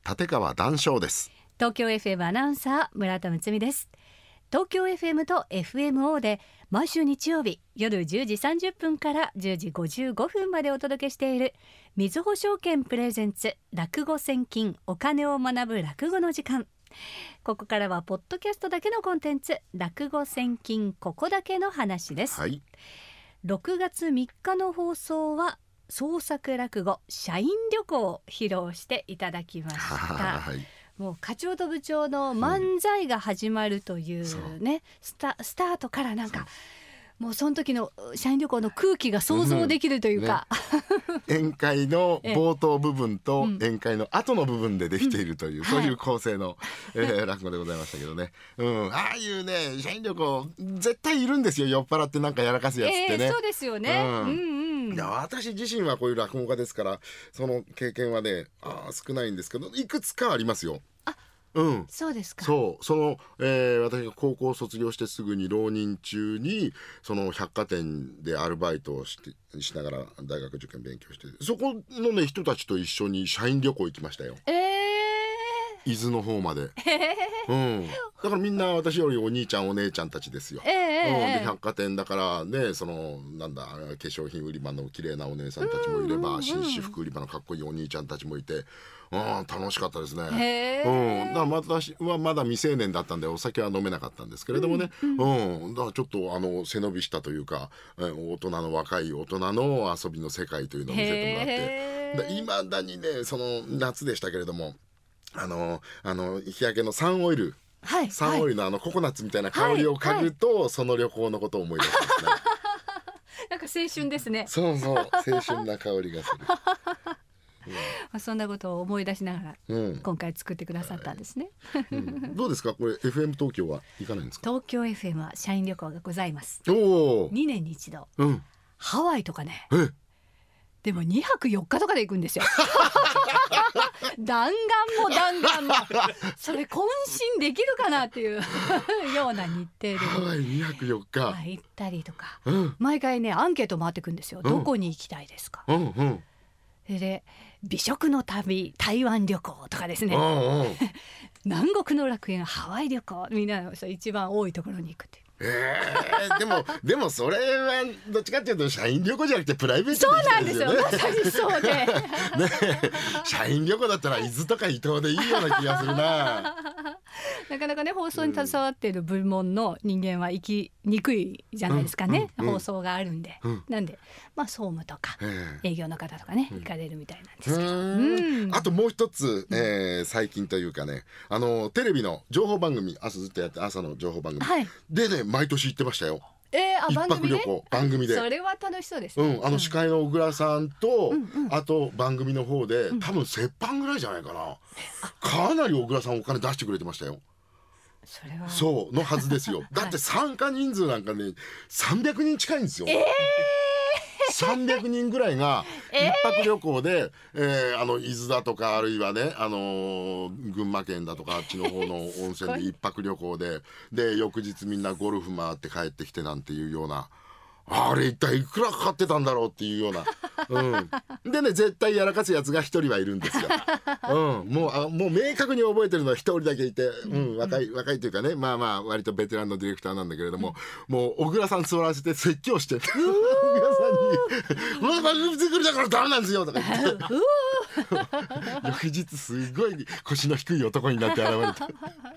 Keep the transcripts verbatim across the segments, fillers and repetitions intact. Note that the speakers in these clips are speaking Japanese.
立川談笑です。 東京 エフエム アナウンサー村田睦美です。東京 エフエム と エフエムオー で毎週日曜日夜じゅうじさんじゅっぷんからじゅうじごじゅうごふんまでお届けしているみずほ証券プレゼンツ落語千金お金を学ぶ落語の時間。ここからはポッドキャストだけのコンテンツ落語千金ここだけの話です、 はい、 ろくがつみっかの放送は創作落語社員旅行を披露していただきましたはい、もう課長と部長の漫才が始まるというね、うん、スタ、スタートからなんかもうその時の社員旅行の空気が想像できるというか、 うんね、宴会の冒頭部分と宴会の後の部分でできているという、うん、そういう構成の、はいえー、落語でございましたけどね、うん、ああいうね社員旅行絶対いるんですよ。酔っ払ってなんかやらかすやつってね、 えー、そうですよね、うんうんうん、 いや私自身はこういう落語家ですからその経験はねあ少ないんですけどいくつかありますよ。うん、 そうですか。 そうその、えー、私が高校を卒業してすぐに浪人中にその百貨店でアルバイトを し, しながら大学受験勉強してそこのね人たちと一緒に社員旅行行きましたよ。 えー、 伊豆の方まで、えーうん、だからみんな私よりお兄ちゃんお姉ちゃんたちですよ、えーうん、で百貨店だからねそのなんだ化粧品売り場の綺麗なお姉さんたちもいれば、うんうんうん、紳士服売り場のかっこいいお兄ちゃんたちもいてうん、楽しかったですね、うん、だから私はまだ未成年だったんでお酒は飲めなかったんですけれどもね、うんうんうん、だからちょっとあの背伸びしたというか大人の若い大人の遊びの世界というのを見せてもらっていまだにねその夏でしたけれどもあのあの日焼けのサンオイル、はい、サンオイルのあのココナッツみたいな香りを嗅ぐと、はいはい、その旅行のことを思い出しますねなんか青春ですね。 そうそう青春な香りがするうん、そんなことを思い出しながら、うん、今回作ってくださったんですね、 はいうん、どうですかこれ エフエム 東京は行かないんですか。 東京 エフエム は社員旅行がございます。 おにねんに一度、 うん、 ハワイとかねでもにはくよっかとかで行くんですよ弾丸も弾丸もそれ渾身できるかなっていうような日程でハワイにはくよっか、 まあ、行ったりとか、 うん、 毎回ねアンケート回ってくんですよ、うん、どこに行きたいですか、 うんうんで美食の旅台湾旅行とかですね、 うんうん、 南国の楽園ハワイ旅行みんな一番多いところに行くっていう。 えー、でもでもそれはどっちかっていうと社員旅行じゃなくてプライベートで行きたいですよね。 そうなんですよまさにそうでね社員旅行だったら伊豆とか伊東でいいような気がするななかなかね放送に携わっている部門の人間は行きにくいじゃないですかね、うんうん、放送があるんで、うん、なんでまあ総務とか営業の方とかね、うん、行かれるみたいなんですけど、うん、 あともう一つ、えー、最近というかねあのテレビの情報番組朝ずっとやって朝の情報番組、はい、でね毎年行ってましたよ。 えー、あ一泊旅行番組でそれは楽しそうですね、 うん、あの司会の小倉さんと、 うんうん、 あと番組の方で、うん、多分折半ぐらいじゃないかな、かなり小倉さんお金出してくれてましたよ。 それはそうのはずですよだって参加人数なんかねさんびゃくにん近いんですよ、 えーさんびゃくにんぐらいが一泊旅行で、えーえー、あの伊豆だとかあるいはね、あのー、群馬県だとかあっちの方の温泉で一泊旅行でで翌日みんなゴルフ回って帰ってきてなんていうようなあれ一体いくらかかってたんだろうっていうような、うん、でね絶対やらかすやつが一人はいるんですよ、うん、もうあもう明確に覚えてるのは一人だけいて、うん、若い若いというかねまあまあ割とベテランのディレクターなんだけれども、うん、もう小倉さん座らせて説教して小倉さんに「この番組作りだからダメなんですよ」とか言って翌日すごい腰の低い男になって現れて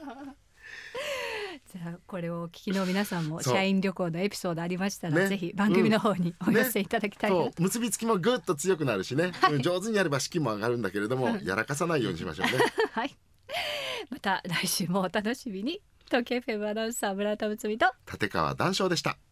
じゃあこれをお聞きの皆さんも社員旅行のエピソードありましたら、ね、ぜひ番組の方にお寄せいただきたいなと、 ねね、結びつきもぐっと強くなるしね、はい、上手にやれば士気も上がるんだけれどもやらかさないようにしましょうねはい、また来週もお楽しみに。東京 エフエム アナウンサー村田睦美と立川談笑でした。